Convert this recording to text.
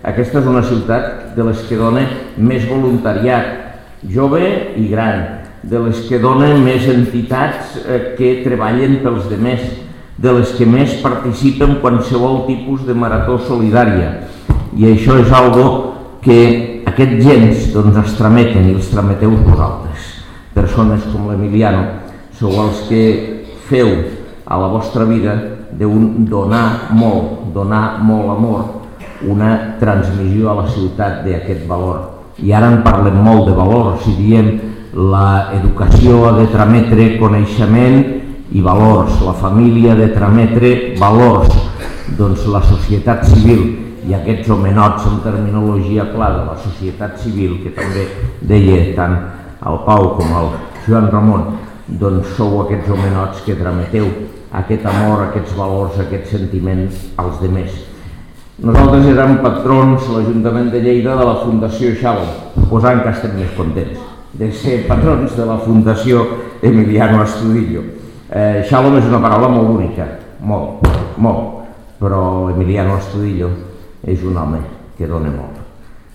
Aquesta és una ciutat de les que dona més voluntariat, jove i gran, de les que donen més entitats que treballen pels demés, de les que més participen en qualsevol tipus de marató solidària. I això és algo que aquests gens ens trameten i els trameteu vosaltres. Persones com l'Emiliano sou els que feu a la vostra vida d'un donar molt amor, una transmissió a la ciutat d'aquest valor. I ara en parlem molt de valors i diem l'educació ha de trametre coneixement i valors, la família ha de trametre valors, doncs la societat civil i aquests homenots en terminologia clara de la societat civil, que també deia tant el Pau com el Joan Ramon, doncs sou aquests homenots que trameteu aquest amor, aquests valors, aquest sentiment als demés. Nosaltres érem patrons, l'Ajuntament de Lleida, de la Fundació Xalom, posant que estem més contents de ser patrons de la Fundació Emiliano Astudillo. Xalom és una paraula molt bonica, molt, però Emiliano Astudillo és un home que dona molt.